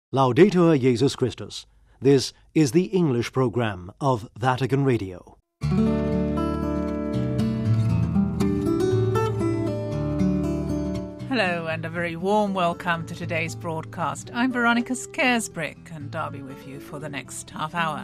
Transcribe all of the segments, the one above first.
Laudetur Jesus Christus. This is the English program of Vatican Radio. Hello and a very warm welcome to today's broadcast. I'm Veronica Scaresbrick and I'll be with you for the next half hour.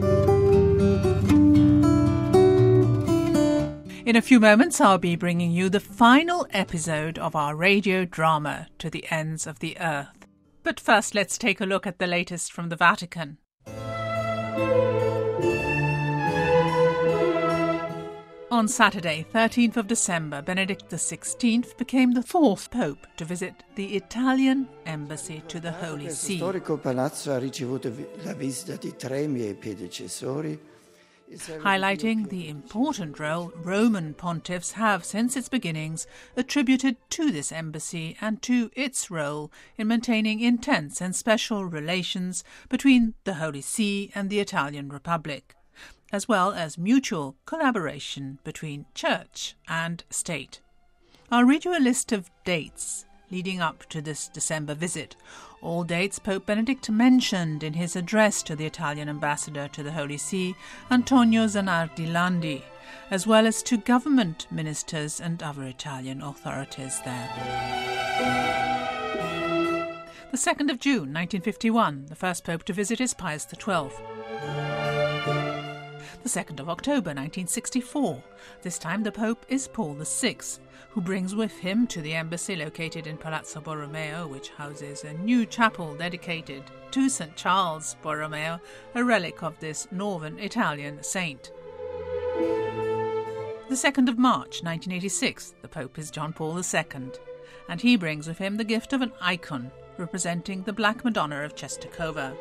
In a few moments I'll be bringing you the final episode of our radio drama, To the Ends of the Earth. But first, let's take a look at the latest from the Vatican. On Saturday, 13th of December, Benedict XVI became the fourth Pope to visit the Italian embassy to the Holy See. Il storico palazzo ha ricevuto la visita di tre miei predecessori, highlighting the important role Roman pontiffs have since its beginnings attributed to this embassy and to its role in maintaining intense and special relations between the Holy See and the Italian Republic, as well as mutual collaboration between church and state. I'll read you a list of dates leading up to this December visit, all dates Pope Benedict mentioned in his address to the Italian ambassador to the Holy See, Antonio Zanardi Landi, as well as to government ministers and other Italian authorities there. The 2nd of June 1951, the first Pope to visit is Pius XII. The 2nd of October 1964, this time the Pope is Paul VI, who brings with him to the embassy located in Palazzo Borromeo, which houses a new chapel dedicated to St. Charles Borromeo, a relic of this northern Italian saint. The 2nd of March 1986, the Pope is John Paul II, and he brings with him the gift of an icon representing the Black Madonna of Czestochowa.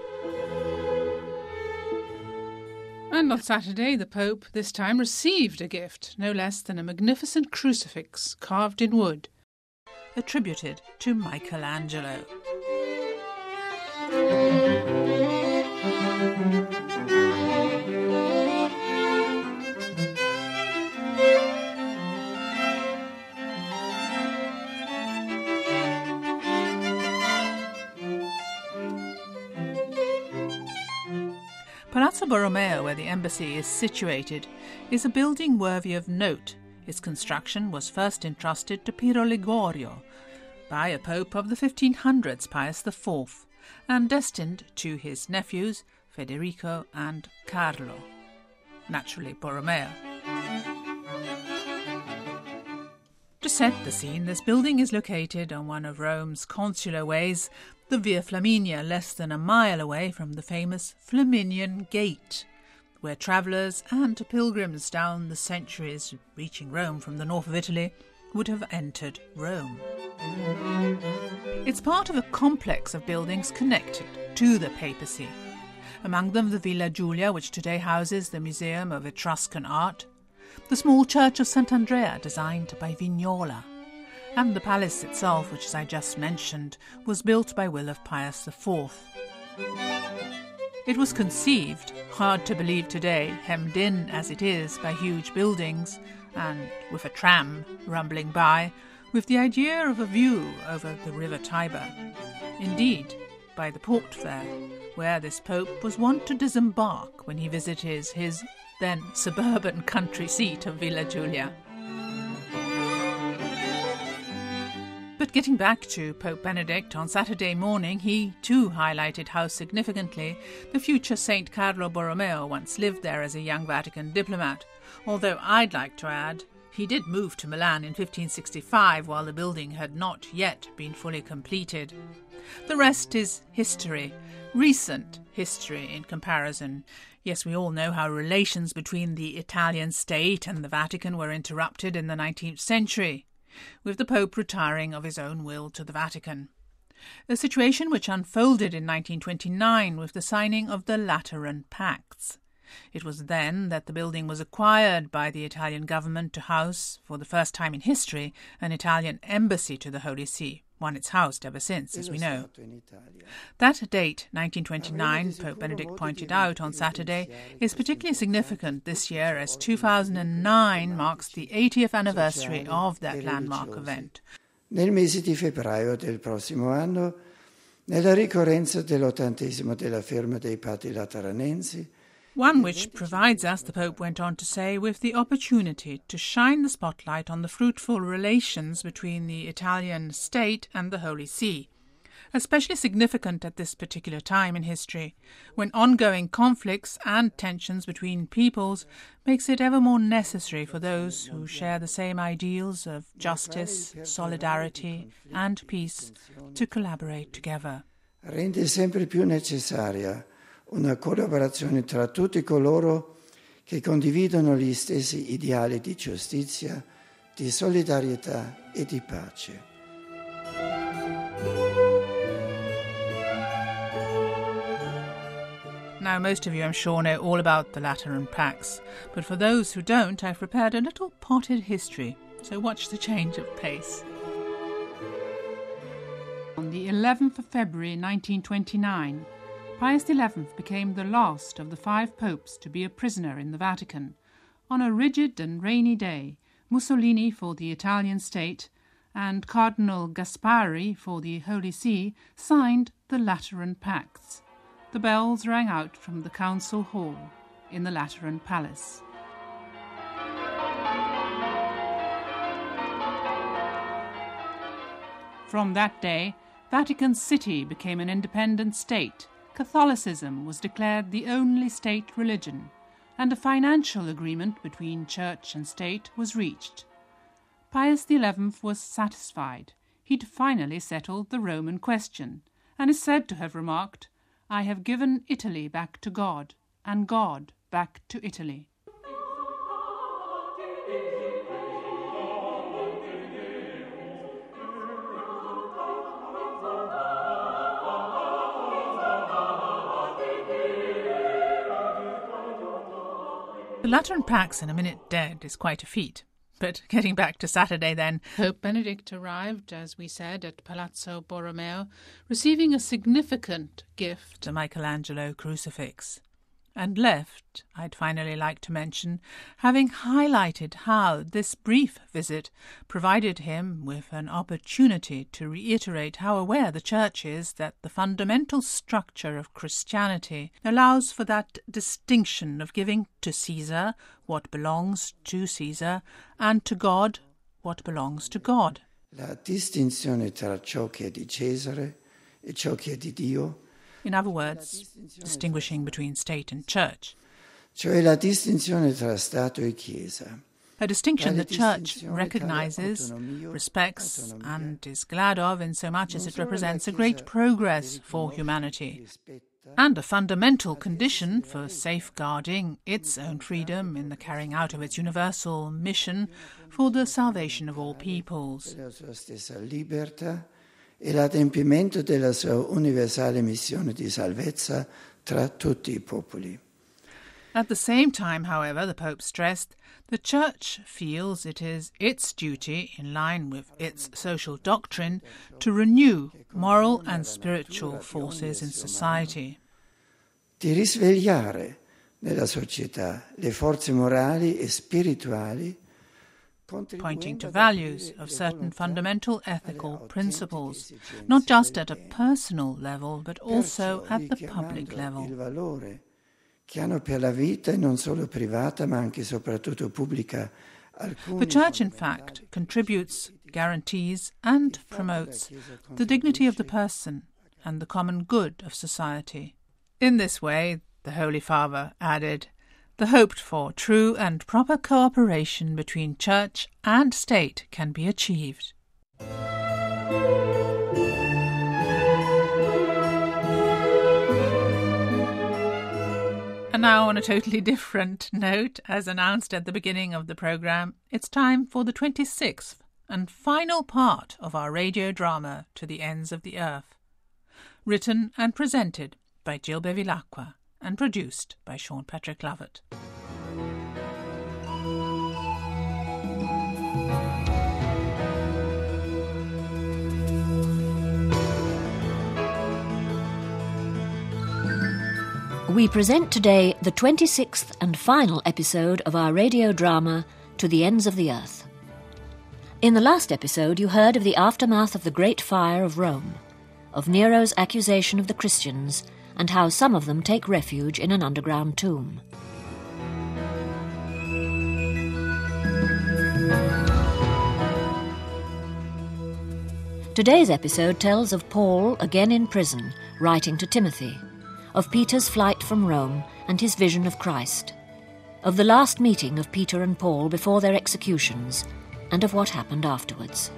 And on Saturday, the Pope this time received a gift, no less than a magnificent crucifix carved in wood, attributed to Michelangelo. Palazzo Borromeo, where the embassy is situated, is a building worthy of note. Its construction was first entrusted to Piero Ligorio by a pope of the 1500s, Pius IV, and destined to his nephews Federico and Carlo. Naturally, Borromeo. To set the scene, this building is located on one of Rome's consular ways, the Via Flaminia, less than a mile away from the famous Flaminian Gate, where travellers and pilgrims down the centuries reaching Rome from the north of Italy would have entered Rome. It's part of a complex of buildings connected to the papacy, among them the Villa Giulia, which today houses the Museum of Etruscan Art, the small church of Sant'Andrea designed by Vignola, and the palace itself, which, as I just mentioned, was built by will of Pius IV. It was conceived, hard to believe today, hemmed in as it is by huge buildings, and with a tram rumbling by, with the idea of a view over the river Tiber. Indeed, by the port there, where this Pope was wont to disembark when he visited his then suburban country seat of Villa Giulia. But getting back to Pope Benedict, on Saturday morning he too highlighted how significantly the future Saint Carlo Borromeo once lived there as a young Vatican diplomat, although I'd like to add he did move to Milan in 1565 while the building had not yet been fully completed. The rest is history, recent history in comparison. Yes, we all know how relations between the Italian state and the Vatican were interrupted in the 19th century, with the Pope retiring of his own will to the Vatican. A situation which unfolded in 1929 with the signing of the Lateran Pacts. It was then that the building was acquired by the Italian government to house, for the first time in history, an Italian embassy to the Holy See, one it's housed ever since, as we know. That date, 1929, Pope Benedict pointed out on Saturday, is particularly significant this year as 2009 marks the 80th anniversary of that landmark event. Nel mese di febbraio del prossimo anno Nella ricorrenza dell'80° della firma dei Patti Lateranensi, one which provides us, the Pope went on to say, with the opportunity to shine the spotlight on the fruitful relations between the Italian state and the Holy See, especially significant at this particular time in history, when ongoing conflicts and tensions between peoples makes it ever more necessary for those who share the same ideals of justice, solidarity and peace to collaborate together. Rende sempre più necessaria una collaborazione tra tutti coloro che condividono gli stessi ideali di giustizia, di solidarietà e di pace. Now, most of you, I'm sure, know all about the Lateran Pacts, but for those who don't, I've prepared a little potted history, so watch the change of pace. On the 11th of February 1929, Pius XI became the last of the 5 popes to be a prisoner in the Vatican. On a rigid and rainy day, Mussolini for the Italian state and Cardinal Gaspari for the Holy See signed the Lateran Pacts. The bells rang out from the council hall in the Lateran Palace. From that day, Vatican City became an independent state. Catholicism was declared the only state religion, and a financial agreement between church and state was reached. Pius XI was satisfied. He'd finally settled the Roman question, and is said to have remarked, "I have given Italy back to God, and God back to Italy." The Lateran Pacts in a minute dead is quite a feat. But getting back to Saturday then, Pope Benedict arrived, as we said, at Palazzo Borromeo, receiving a significant gift, a Michelangelo crucifix, and left, I'd finally like to mention, having highlighted how this brief visit provided him with an opportunity to reiterate how aware the Church is that the fundamental structure of Christianity allows for that distinction of giving to Caesar what belongs to Caesar and to God what belongs to God. La distinzione tra ciò che è di Cesare e ciò che è di Dio. In other words, distinguishing between state and church. Cioè la distinzione tra Stato e Chiesa. A distinction the Church recognizes, respects, and is glad of in so much as it represents a great progress for humanity, and a fundamental condition for safeguarding its own freedom in the carrying out of its universal mission for the salvation of all peoples. La sua stessa libertà e l'adempimento della sua universale missione di salvezza tra tutti i popoli. At the same time, however, the Pope stressed, the Church feels it is its duty, in line with its social doctrine, to renew moral and spiritual forces in society. Di risvegliare nella società le forze morali e spirituali, pointing to values of certain fundamental ethical principles, not just at a personal level, but also at the public level. Il valore che hanno per la vita non solo privata, ma anche e soprattutto pubblica. The Church, in fact, contributes, guarantees, and promotes the dignity of the person and the common good of society. In this way, the Holy Father added, the hoped-for true and proper cooperation between Church and State can be achieved. And now, on a totally different note, as announced at the beginning of the programme, it's time for the 26th and final part of our radio drama To the Ends of the Earth, written and presented by Jill Bevilacqua and produced by Sean Patrick Lovett. We present today the 26th and final episode of our radio drama To the Ends of the Earth. In the last episode you heard of the aftermath of the Great Fire of Rome. of Nero's accusation of the Christians and how some of them take refuge in an underground tomb. Today's episode tells of Paul, again in prison, writing to Timothy, of Peter's flight from Rome and his vision of Christ, of the last meeting of Peter and Paul before their executions, and of what happened afterwards.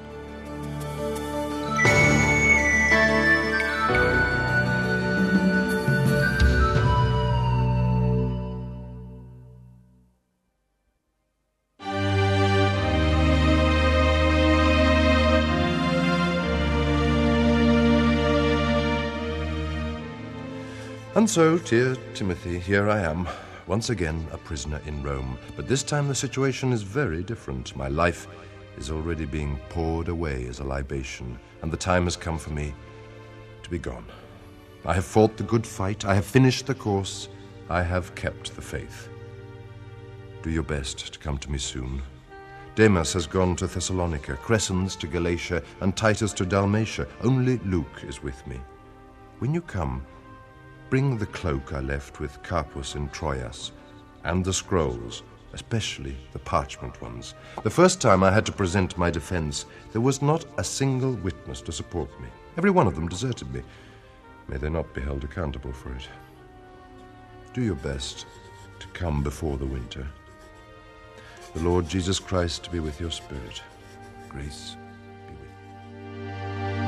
And so, dear Timothy, here I am, once again a prisoner in Rome. But this time the situation is very different. My life is already being poured away as a libation, and the time has come for me to be gone. I have fought the good fight, I have finished the course, I have kept the faith. Do your best to come to me soon. Demas has gone to Thessalonica, Crescens to Galatia, and Titus to Dalmatia. Only Luke is with me. When you come, bring the cloak I left with Carpus in Troas, and the scrolls, especially the parchment ones. The first time I had to present my defense, there was not a single witness to support me. Every one of them deserted me. May they not be held accountable for it. Do your best to come before the winter. The Lord Jesus Christ be with your spirit. Grace be with you.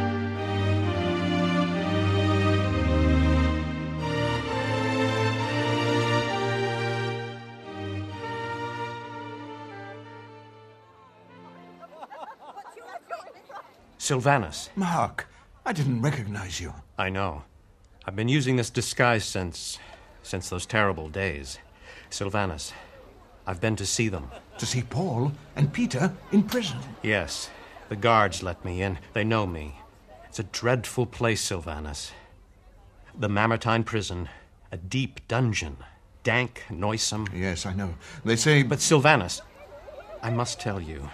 Silvanus. Mark, I didn't recognize you. I know. I've been using this disguise since those terrible days. Silvanus, I've been to see them. To see Paul and Peter in prison? Yes. The guards let me in. They know me. It's a dreadful place, Silvanus. The Mamertine prison. A deep dungeon. Dank, noisome. Yes, I know. They say... But Silvanus, I must tell you.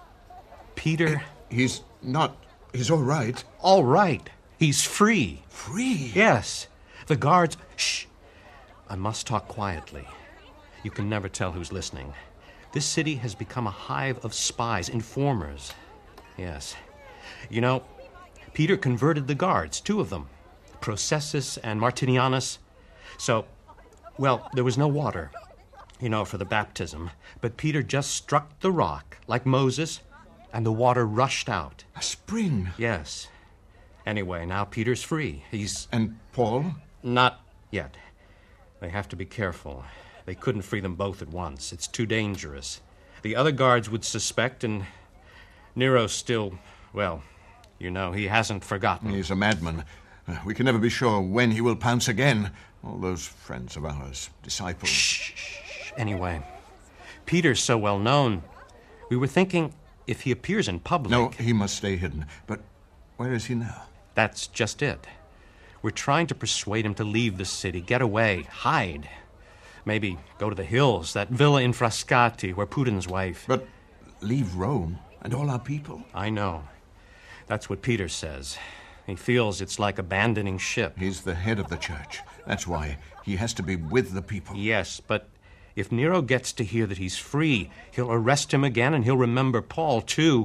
Peter... He's not... He's all right. All right. He's free. Free? Yes. The guards... Shh. I must talk quietly. You can never tell who's listening. This city has become a hive of spies, informers. Yes. You know, Peter converted the guards, 2 of them. Processus and Martinianus. So, well, there was no water, for the baptism. But Peter just struck the rock, like Moses, and the water rushed out. A spring? Yes. Anyway, now Peter's free. He's... And Paul? Not yet. They have to be careful. They couldn't free them both at once. It's too dangerous. The other guards would suspect, and Nero's still, well, he hasn't forgotten. He's a madman. We can never be sure when he will pounce again. All those friends of ours, disciples. Shh. Anyway, Peter's so well known. We were thinking if he appears in public... No, he must stay hidden. But where is he now? That's just it. We're trying to persuade him to leave the city, get away, hide. Maybe go to the hills, that villa in Frascati, where Putin's wife... But leave Rome and all our people? I know. That's what Peter says. He feels it's like abandoning ship. He's the head of the church. That's why he has to be with the people. Yes, but if Nero gets to hear that he's free, he'll arrest him again, and he'll remember Paul, too.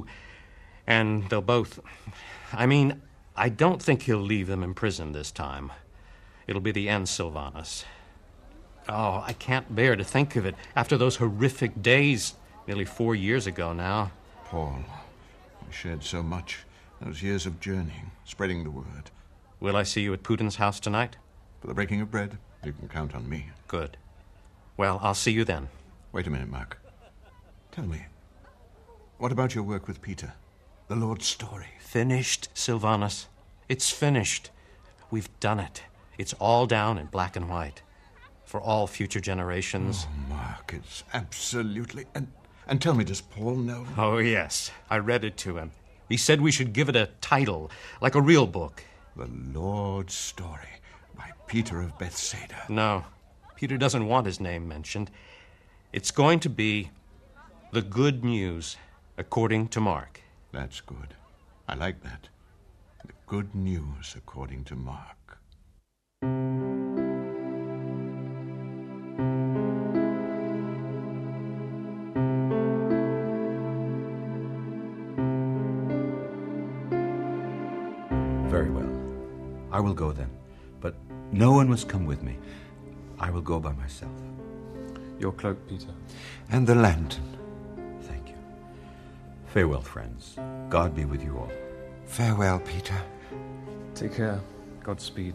And they'll both... I don't think he'll leave them in prison this time. It'll be the end, Silvanus. Oh, I can't bear to think of it. After those horrific days, nearly 4 years ago now. Paul, we shared so much. Those years of journeying, spreading the word. Will I see you at Putin's house tonight? For the breaking of bread, you can count on me. Good. Well, I'll see you then. Wait a minute, Mark. Tell me, what about your work with Peter? The Lord's story. Finished, Silvanus. It's finished. We've done it. It's all down in black and white. For all future generations. Oh, Mark, it's absolutely... And tell me, does Paul know? Oh, yes. I read it to him. He said we should give it a title, like a real book. The Lord's Story, by Peter of Bethsaida. No, Peter doesn't want his name mentioned. It's going to be The Good News, according to Mark. That's good. I like that. The Good news according to Mark. Very well. I will go then. But no one must come with me. I will go by myself. Your cloak, Peter. And the lantern. Thank you. Farewell, friends. God be with you all. Farewell, Peter. Take care. Godspeed.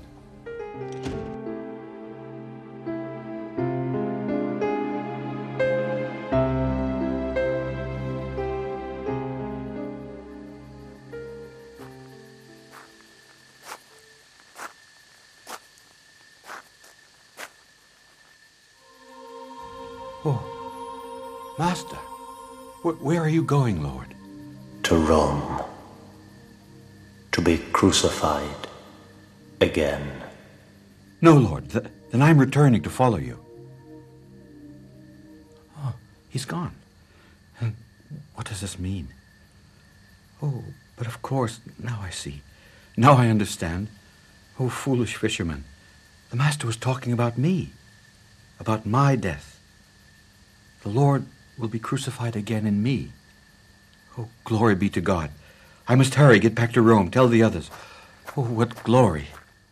Oh, Master, where are you going, Lord? To Rome, to be crucified again. No, Lord, then I'm returning to follow you. Oh, he's gone. And what does this mean? Oh, but of course, now I see. Now I understand. Oh, foolish fisherman. The Master was talking about me, about my death. The Lord will be crucified again in me. Oh, glory be to God. I must hurry, get back to Rome, tell the others. Oh, what glory.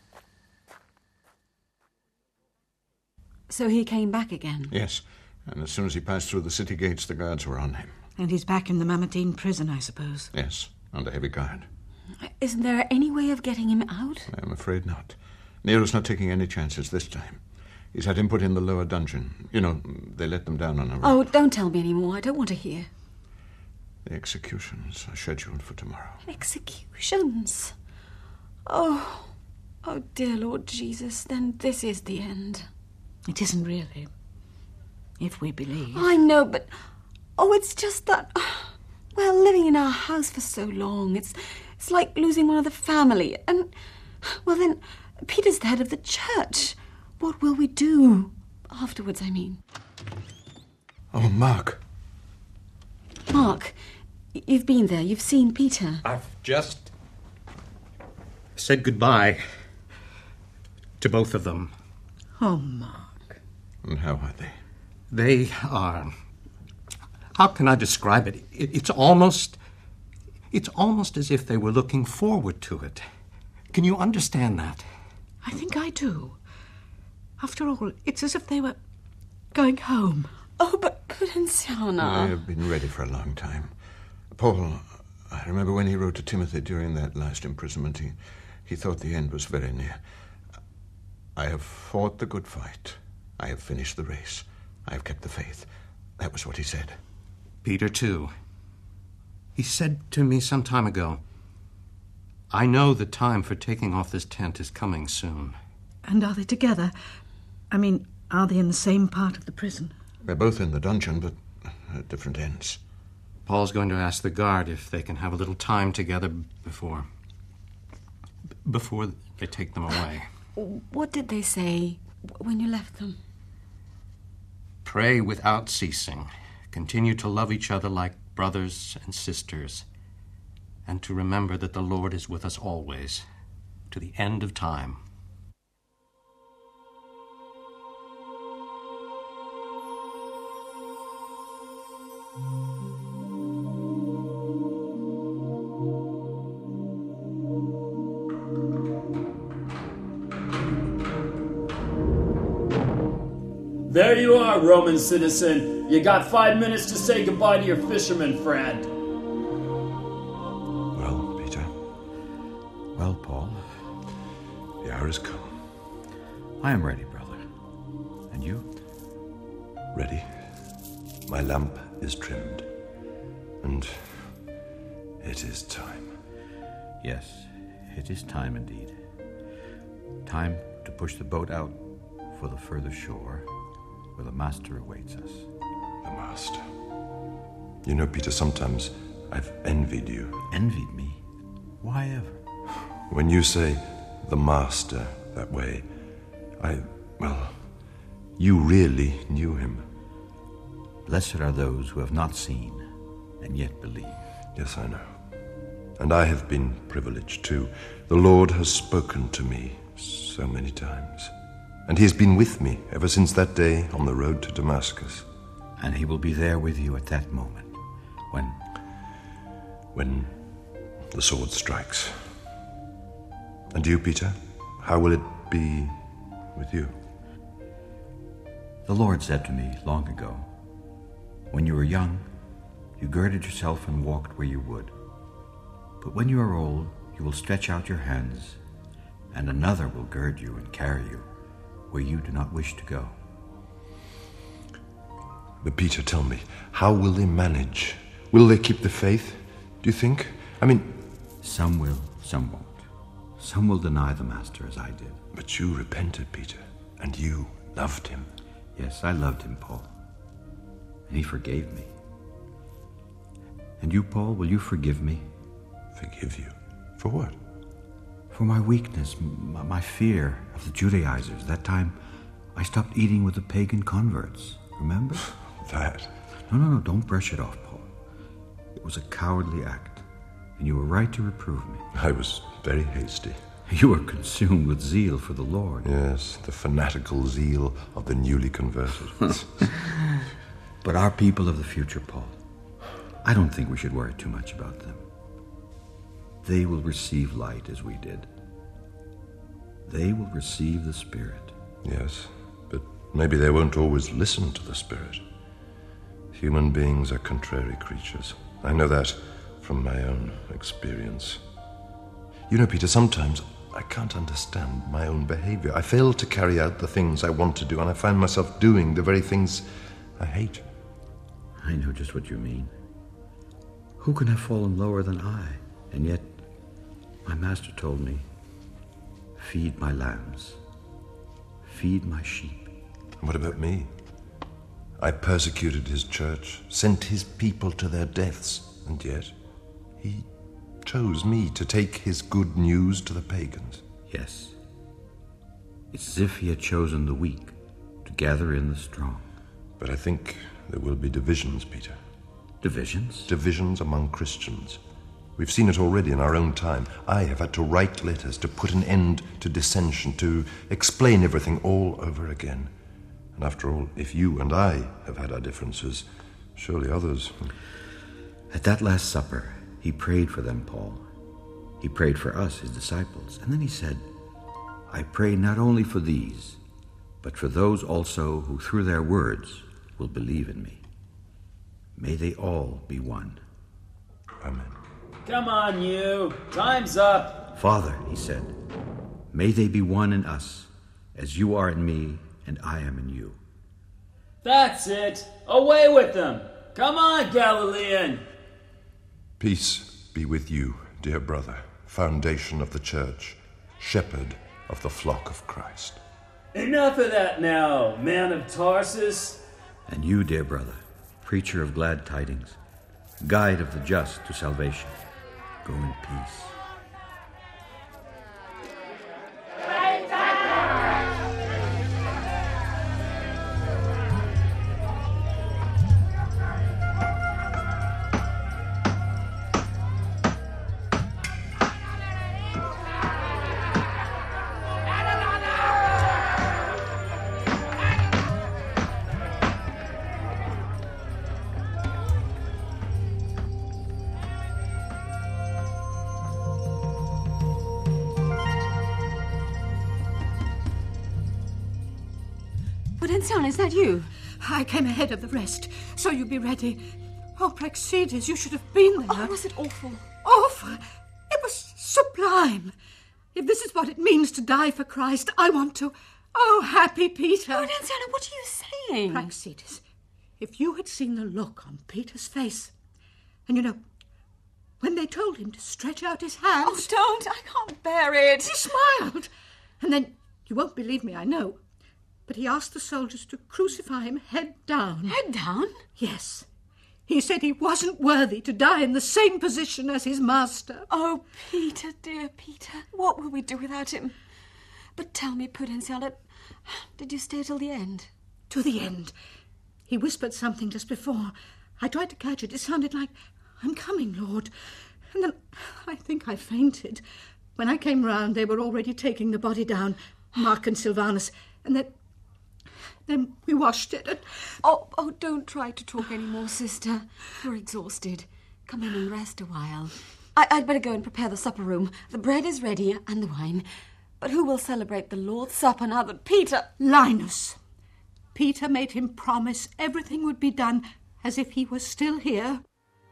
So he came back again? Yes, and as soon as he passed through the city gates, the guards were on him. And he's back in the Mamertine prison, I suppose? Yes, under heavy guard. Isn't there any way of getting him out? I'm afraid not. Nero's not taking any chances this time. He's had him put in the lower dungeon. You know, they let them down on a rope. Oh, don't tell me any more. I don't want to hear. The executions are scheduled for tomorrow. Executions? Oh, dear Lord Jesus, then this is the end. It isn't really, if we believe. I know, but... Oh, it's just that... Well, living in our house for so long, it's like losing one of the family. And, well then, Peter's the head of the church. What will we do? Afterwards, I mean. Oh, Mark. Mark, you've been there. You've seen Peter. I've just said goodbye to both of them. Oh, Mark. And how are they? They are... How can I describe it? It's almost as if they were looking forward to it. Can you understand that? I think I do. After all, it's as if they were going home. Oh, but Prudenziana... I have been ready for a long time. Paul, I remember when he wrote to Timothy during that last imprisonment, he thought the end was very near. I have fought the good fight. I have finished the race. I have kept the faith. That was what he said. Peter, too. He said to me some time ago, I know the time for taking off this tent is coming soon. And are they together? I mean, are they in the same part of the prison? They're both in the dungeon, but at different ends. Paul's going to ask the guard if they can have a little time together before they take them away. What did they say when you left them? Pray without ceasing. Continue to love each other like brothers and sisters. And to remember that the Lord is with us always, to the end of time. There you are, Roman citizen. You got 5 minutes to say goodbye to your fisherman friend. Well, Peter. Well, Paul. The hour has come. I am ready, brother. And you? Ready. My lamp is trimmed. And it is time. Yes, it is time indeed. Time to push the boat out for the further shore, where the Master awaits us. The Master. You know, Peter, sometimes I've envied you. Envied me? Why ever? When you say the Master that way, you really knew him. Blessed are those who have not seen and yet believe. Yes, I know. And I have been privileged, too, The Lord has spoken to me so many times, and he has been with me ever since that day on the road to Damascus. And he will be there with you at that moment, when the sword strikes. And you, Peter, how will it be with you? The Lord said to me long ago, when you were young, you girded yourself and walked where you would. But when you are old, you will stretch out your hands, and another will gird you and carry you where you do not wish to go. But Peter, tell me, how will they manage? Will they keep the faith, do you think? I mean... Some will, some won't. Some will deny the Master as I did. But you repented, Peter, and you loved him. Yes, I loved him, Paul. And he forgave me. And you, Paul, will you forgive me? Forgive you? For what? For my weakness, my fear of the Judaizers. That time I stopped eating with the pagan converts. Remember? That? No, don't brush it off, Paul. It was a cowardly act, and you were right to reprove me. I was very hasty. You were consumed with zeal for the Lord. Yes, the fanatical zeal of the newly converted. But our people of the future, Paul, I don't think we should worry too much about them. They will receive light as we did. They will receive the Spirit. Yes, but maybe they won't always listen to the Spirit. Human beings are contrary creatures. I know that from my own experience. You know, Peter, sometimes I can't understand my own behavior. I fail to carry out the things I want to do, and I find myself doing the very things I hate. I know just what you mean. Who can have fallen lower than I? And yet, my Master told me, feed my lambs, feed my sheep. And what about me? I persecuted his church, sent his people to their deaths, and yet he chose me to take his good news to the pagans. Yes. It's as if he had chosen the weak to gather in the strong. But I think there will be divisions, Peter. Divisions? Divisions among Christians. We've seen it already in our own time. I have had to write letters to put an end to dissension, to explain everything all over again. And after all, if you and I have had our differences, surely others... At that Last Supper, he prayed for them, Paul. He prayed for us, his disciples. And then he said, I pray not only for these, but for those also who through their words will believe in me. May they all be one. Amen. Come on, you. Time's up. Father, he said, may they be one in us, as you are in me and I am in you. That's it. Away with them. Come on, Galilean. Peace be with you, dear brother, foundation of the church, shepherd of the flock of Christ. Enough of that now, man of Tarsus. And you, dear brother, preacher of glad tidings, guide of the just to salvation, go in peace. Pudenziana, is that you? I came ahead of the rest, so you'd be ready. Oh, Praxedes, you should have been there. Oh, was it awful? Awful? It was sublime. If this is what it means to die for Christ, I want to. Oh, happy Peter. Pudenziana, what are you saying? Praxedes, if you had seen the look on Peter's face, and you know, when they told him to stretch out his hands... Oh, don't. I can't bear it. He smiled. And then, you won't believe me, I know, but he asked the soldiers to crucify him head down. Head down? Yes. He said he wasn't worthy to die in the same position as his master. Oh, Peter, dear Peter, what will we do without him? But tell me, Pudenziana, did you stay till the end? To the end. He whispered something just before. I tried to catch it. It sounded like, I'm coming, Lord. And then I think I fainted. When I came round, they were already taking the body down, Mark and Sylvanus, and then we washed it. And... Oh, don't try to talk any more, sister. You're exhausted. Come in and rest a while. I'd better go and prepare the supper room. The bread is ready and the wine. But who will celebrate the Lord's Supper now that Peter... Linus. Peter made him promise everything would be done as if he was still here.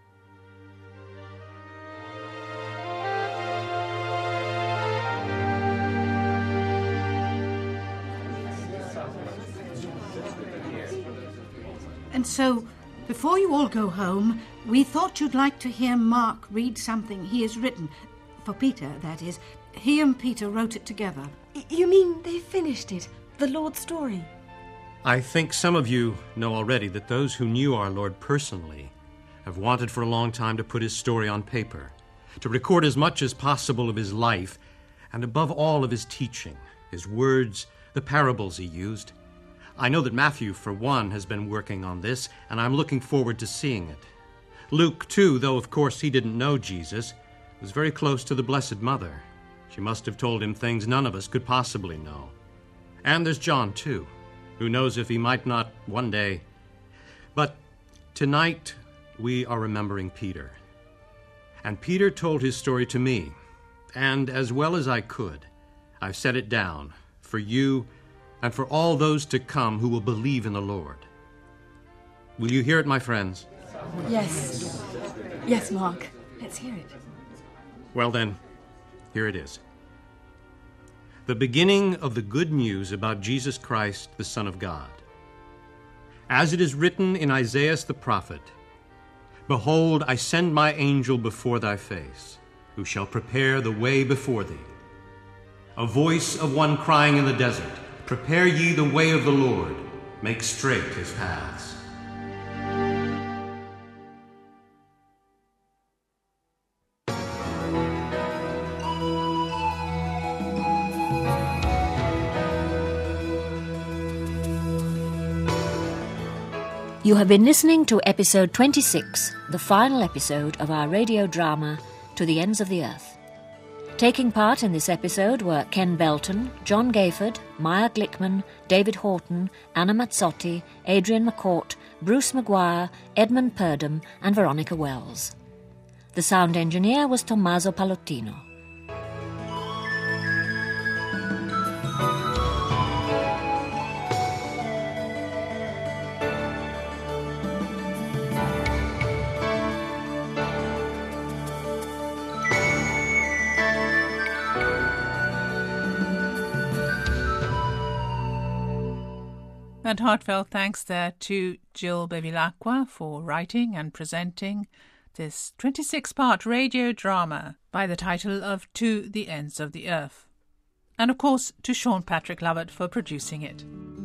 And so, before you all go home, we thought you'd like to hear Mark read something he has written. For Peter, that is. He and Peter wrote it together. You mean they finished it? The Lord's story? I think some of you know already that those who knew our Lord personally have wanted for a long time to put his story on paper, to record as much as possible of his life, and above all of his teaching, his words, the parables he used. I know that Matthew, for one, has been working on this, and I'm looking forward to seeing it. Luke, too, though of course he didn't know Jesus, was very close to the Blessed Mother. She must have told him things none of us could possibly know. And there's John, too. Who knows if he might not one day. But tonight we are remembering Peter. And Peter told his story to me, and as well as I could, I've set it down for you and for all those to come who will believe in the Lord. Will you hear it, my friends? Yes. Yes, Mark. Let's hear it. Well then, here it is. The beginning of the good news about Jesus Christ, the Son of God. As it is written in Isaiah the prophet, "Behold, I send my angel before thy face, who shall prepare the way before thee. A voice of one crying in the desert, Prepare ye the way of the Lord, make straight his paths." You have been listening to episode 26, the final episode of our radio drama, To the Ends of the Earth. Taking part in this episode were Ken Belton, John Gayford, Maya Glickman, David Horton, Anna Mazzotti, Adrian McCourt, Bruce Maguire, Edmund Purdom, and Veronica Wells. The sound engineer was Tommaso Palottino. And heartfelt thanks there to Jill Bevilacqua for writing and presenting this 26-part radio drama by the title of To the Ends of the Earth. And of course to Sean Patrick Lovett for producing it.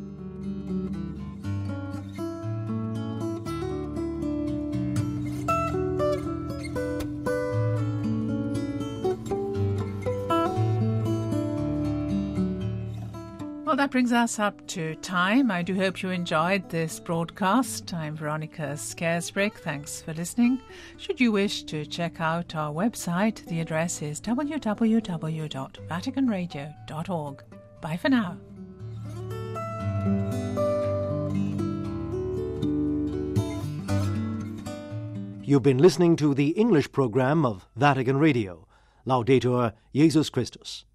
Well, that brings us up to time. I do hope you enjoyed this broadcast. I'm Veronica Scaresbrick. Thanks for listening. Should you wish to check out our website, the address is www.vaticanradio.org. Bye for now. You've been listening to the English program of Vatican Radio. Laudetur Jesus Christus.